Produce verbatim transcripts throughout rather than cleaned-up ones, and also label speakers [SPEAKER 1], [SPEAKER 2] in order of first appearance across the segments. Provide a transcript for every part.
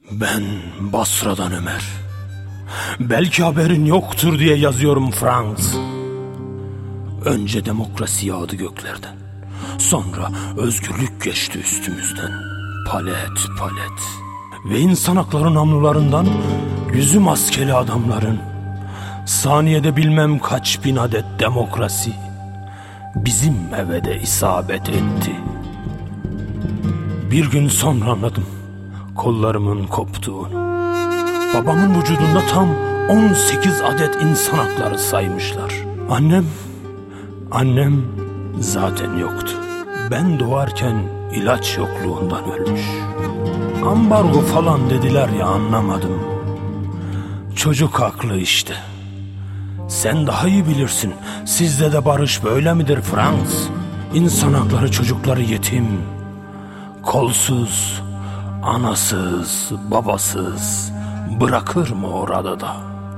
[SPEAKER 1] Ben Basra'dan Ömer. Belki haberin yoktur diye yazıyorum Frans. Önce demokrasi yağdı göklerden. Sonra özgürlük geçti üstümüzden. Palet palet. Ve insan hakları namlularından yüzü maskeli adamların saniyede bilmem kaç bin adet demokrasi bizim eve de isabet etti. Bir gün sonra anladım kollarımın koptuğunu. Babamın vücudunda tam on sekiz adet insan hakları saymışlar. Annem, annem zaten yoktu. Ben doğarken ilaç yokluğundan ölmüş. Ambargo falan dediler ya, anlamadım. Çocuk haklı işte. Sen daha iyi bilirsin. Sizde de barış böyle midir Frans? İnsan hakları çocukları yetim, kolsuz, anasız, babasız bırakır mı orada da?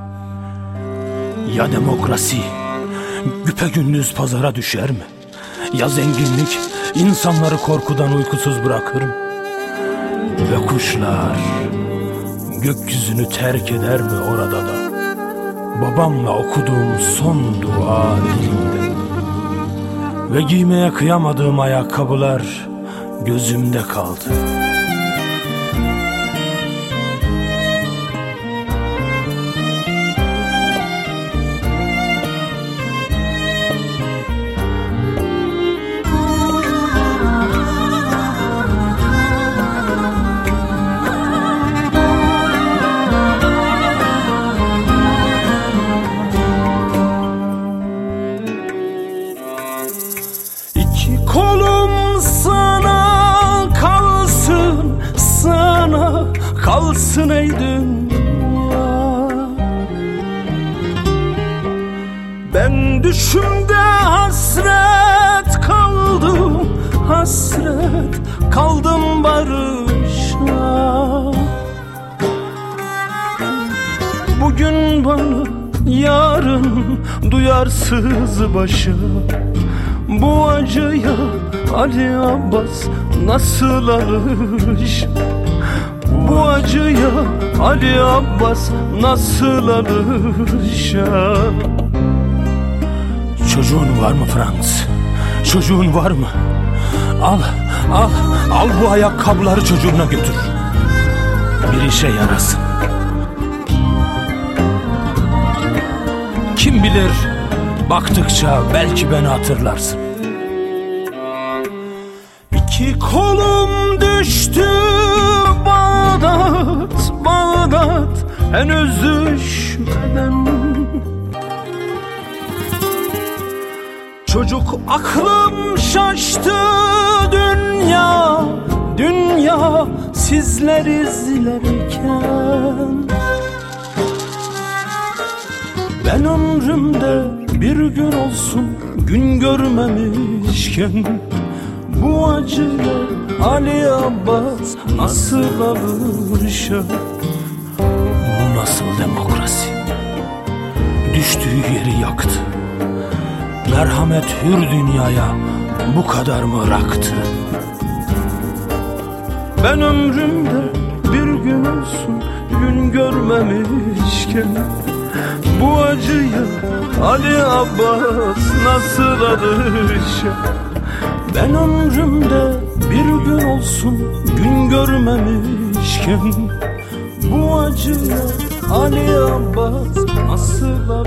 [SPEAKER 1] Ya demokrasi güpegündüz pazara düşer mi? Ya zenginlik insanları korkudan uykusuz bırakır mı? Ve kuşlar gökyüzünü terk eder mi orada da? Babamla okuduğum son dua dilimde. Ve giymeye kıyamadığım ayakkabılar gözümde kaldı. Kolum sana kalsın, sana kalsın ey dünya. Ben düşümde hasret kaldım, hasret kaldım barışa. Bugün bana, yarın duyarsız başa. Bu acıya Ali Abbas nasıl alış? Bu acıya Ali Abbas nasıl alışa? Çocuğun var mı Frans? Çocuğun var mı? Al, al, al bu ayakkabıları çocuğuna götür. Bir işe yarasın. Kim bilir, baktıkça belki beni hatırlarsın. İki kolum düştü Bağdat, Bağdat henüz düşmeden. Çocuk aklım şaştı dünya, dünya sizler izlerken. Ben ömrümde bir gün olsun gün görmemişken bu acıya Ali Abbas nasıl alışa? Bu nasıl demokrasi? Düştüğü yeri yaktı. Merhamet hür dünyaya bu kadar mı raktı? Ben ömrümde bir gün olsun gün görmemişken bu acıya Ali Abbas nasıl alışa? Ben ömrümde bir gün olsun gün görmemişken bu acıya Ali Abbas nasıl alışa?